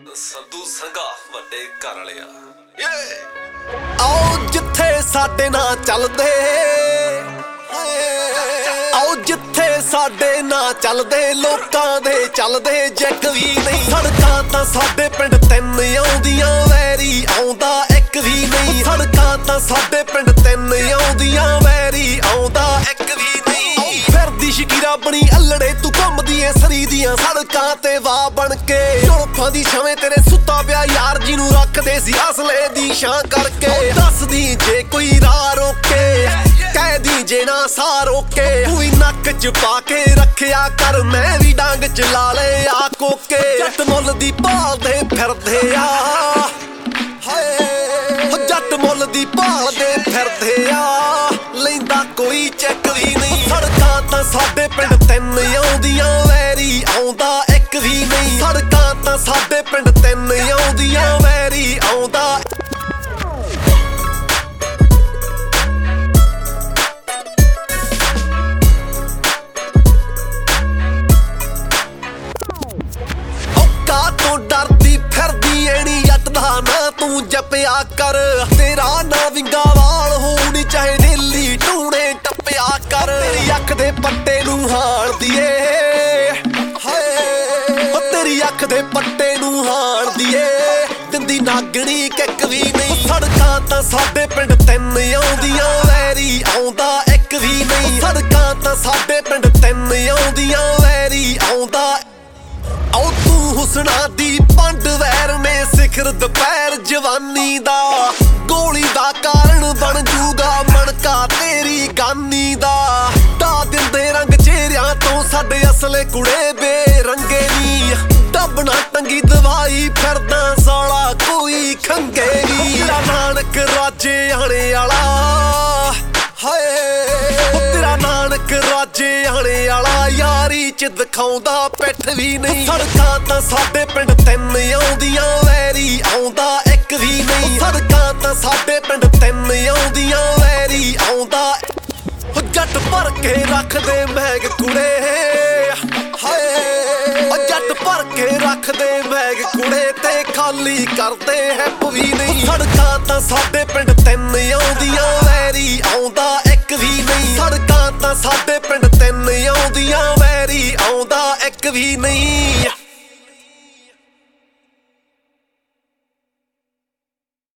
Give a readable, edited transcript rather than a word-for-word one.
ਸੰਧੂ ਸੰਘਾ ਵੱਡੇ ਘਰ ਵਾਲਿਆ ਆਓ ਜਿੱਥੇ ਸਾਡੇ ਨਾਂ ਚੱਲਦੇ ਆਓ ਜਿੱਥੇ ਸਾਡੇ ਨਾਂ ਚੱਲਦੇ ਲੋਕਾਂ ਦੇ ਚੱਲਦੇ ਜੈਕ ਵੀ ਨਹੀਂ। ਸੜਕਾਂ ਤਾਂ ਸਾਡੇ ਪਿੰਡ ਤਿੰਨ ਆਉਂਦੀਆਂ ਵੈਰੀ ਆਉਂਦਾ ਇੱਕ ਵੀ ਨਹੀਂ। ਸੜਕਾਂ ਤਾਂ ਸਾਡੇ ਪਿੰਡ ਤਿੰਨ ਆਉਂਦੀਆਂ ਵੈਰੀ ਆਉਂਦਾ ਇੱਕ ਵੀ ਨਹੀਂ। ਫਿਰਦੀ ਸ਼ਕੀਰਾ ਬਣੀ ਅਲੜੇ ਤੂੰ ਘੁੰਮਦੀ ਏ ਸਰੀ ਦੀਆਂ ਸੜਕਾਂ ਤੇ ਵਾਹ ਬਣ ਕੇ। ਝੁਲਫਾਂ ਦੀ ਛਵੇਂ ਤੇਰੇ ਸੁੱਤਾ ਪਿਆ ਯਾਰ ਜੀ ਨੂੰ ਰੱਖਦੇ ਸੀ ਅਸਲੇ ਦੀ ਛਾਂ ਕਰਕੇ। ਦੱਸਦੀ ਜੇ ਕੋਈ ਰਾਹ ਰੋਕੇ ਕਹਿਦੀ ਜੇ ਨਾ ਸਾਹ ਰੋਕੇ। ਤੂੰ ਹੀ ਨੱਕ ਚ ਪਾ ਕੇ ਰੱਖਿਆ ਕਰ ਮੈਂ ਵੀ ਡਾਂਗ ਚ ਲਾ ਲੈ ਆ ਕੋਕੇ। ਜੱਟ ਮੁੱਲ ਦੀ ਭਾਲਦੇ ਫਿਰਦੇ ਆ ਹਾਏ ਜੱਟ ਮੁੱਲ ਦੀ ਭਾਲਦੇ ਫਿਰਦੇ ਆ ਲੈਂਦਾ ਕੋਈ ਚੈੱਕ ਵੀ ਨਹੀਂ। ਸੜਕਾਂ ਤਾਂ ਸਾਡੇ ਪਿੰਡ ਤਿੰਨ ਆਉਂਦੀਆਂ ਵੈਰੀ ਆਉਂਦਾ ਇੱਕ ਵੀ ਨਹੀਂ। ਸੜਕਾਂ ਤਾਂ ਸਾਡੇ ਪਿੰਡ ਤਿੰਨ ਆਉਂਦੀਆਂ ਵੈਰੀ ਆਉਂਦਾ। ਤੋਂ ਡਰਦੀ ਫਿਰਦੀ ਐਣੀ ਜੱਟ ਦਾ ਨਾ ਤੂੰ ਜਪਿਆ ਕਰ। ਤੇਰਾ ਨਾ ਵਿੰਗਾ ਵਾਲ ਹੋਣੀ ਚਾਹੇ ਨੀਲੀ ਟੂਣੇ ਟੱਪਿਆ ਕਰ। ਤੇਰੀ ਅੱਖ ਦੇ ਪੱਟੇ ਨੂੰ ਹਾਲਦੀ ਏ ਹਾਏ ਤੇਰੀ ਅੱਖ ਦੇ ਪੱਟੇ ਨੂੰ ਹਾਲਦੀ ਏ ਦਿੰਦੀ ਨਾਗਣੀ ਕਿੱਕ ਵੀ ਨਹੀਂ। ਸੜਕਾਂ ਤਾਂ ਸਾਡੇ ਪਿੰਡ ਤਿੰਨ ਆਉਂਦੀਆਂ ਵੈਰੀ ਆਉਂਦਾ ਇੱਕ ਵੀ ਨਹੀਂ। ਸੜਕਾਂ ਤਾਂ ਸਾਡੇ ਪਿੰਡ ਤਿੰਨ ਆਉਂਦੀਆਂ ਵੈਰੀ ਆਉਂਦਾ। ਆਓ ਤੂੰ ਹੁਸਨਾ ਦੀ ਪੰਡ ਵੈਰ ਨੇ ਸਿਖਰ ਦੁਪਹਿਰ ਜਵਾਨੀ ਦਾ। ਗੋਲੀ ਦਾ ਕਾਰਨ ਬਣ ਜੂਗਾ ਮਣਕਾ ਤੇਰੀ ਗਾਨੀ ਦਾ। ਢਾ ਦਿੰਦੇ ਰੰਗ ਚਿਹਰਿਆਂ ਤੋਂ ਸਾਡੇ ਅਸਲੇ ਕੁੜੇ ਬੇਰੰਗੇ ਨੀ। ਡੱਬਣਾ ਟੰਗੀ ਦਵਾਈ ਫਿਰਦਾ ਸਾਲਾ ਕੋਈ ਖੰਗੇ ਨੀ। ਤੇਰਾ ਨਾਨਕ ਰਾਜੇ ਆਣੇ ਵਾਲਾ ਹਾਏ ਤੇਰਾ ਨਾਨਕ ਰਾਜੇ ਆਣੇ ਵਾਲਾ ਯਾਰੀ ਚ ਦਿਖਾਉਂਦਾ ਪਿੱਠ ਵੀ ਨਹੀਂ। ਸੜਕਾਂ ਤਾਂ ਸਾਡੇ ਪਿੰਡ ਤਿੰਨ ਆਉਂਦੀਆਂ ਵੈਰੀ ਆਉਂਦਾ ਇੱਕ ਵੀ ਨਹੀਂ। ਸੜਕਾਂ ਤਾਂ ਸਾਡੇ ਪਿੰਡ ਤਿੰਨ ਆਉਂਦੀਆਂ ਵੈਰੀ ਆਉਂਦਾ। ਜੱਟ ਭਰ ਕੇ ਰੱਖਦੇ ਮੈਗ ਕੁੜੇ ਹਾਏ ਜੱਟ ਭਰ ਕੇ ਰੱਖਦੇ ਮੈਗ ਕੁੜੇ ਤੇ ਖਾਲੀ ਕਰਦੇ ਹੈਪ ਵੀ ਨਹੀਂ। ਸੜਕਾਂ ਤਾਂ ਸਾਡੇ ਪਿੰਡ